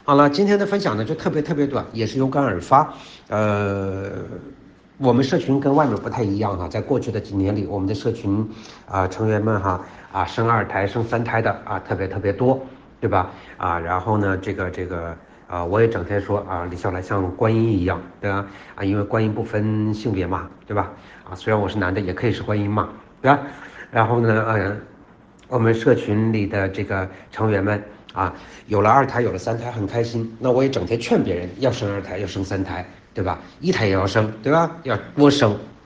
好了，今天的分享呢就特别短，也是有感而发。我们社群跟外面不太一样哈，在过去的几年里，我们的社群成员们生二胎、生三胎的特别多，对吧？然后呢，我也整天说李笑来像观音一样，对吧？因为观音不分性别嘛，对吧？虽然我是男的，也可以是观音嘛，对吧？然后呢，我们社群里的这个成员们有了二胎，有了三胎，很开心。那我也整天劝别人要生二胎，要生三胎，对吧？一胎也要生，对吧？要多生